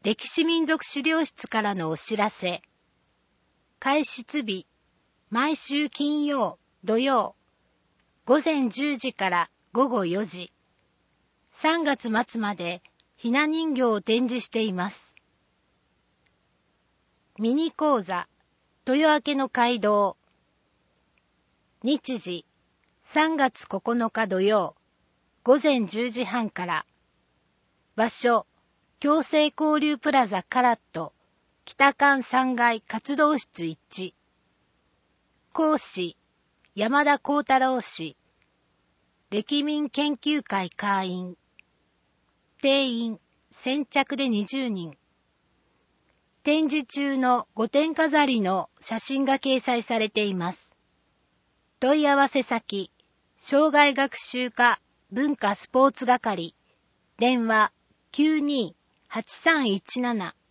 歴史民族資料室からのお知らせ。開設日、毎週金曜、土曜、午前10時から午後4時。3月末までひな人形を展示しています。ミニ講座、豊明の街道。日時、3月9日土曜、午前10時半から。場所、共生交流プラザカラット、北館3階活動室1。講師、山田幸太郎氏。歴民研究会会員。定員、先着で20人。展示中の5点飾りの写真が掲載されています。問い合わせ先、障害学習課文化スポーツ係、電話 92-8317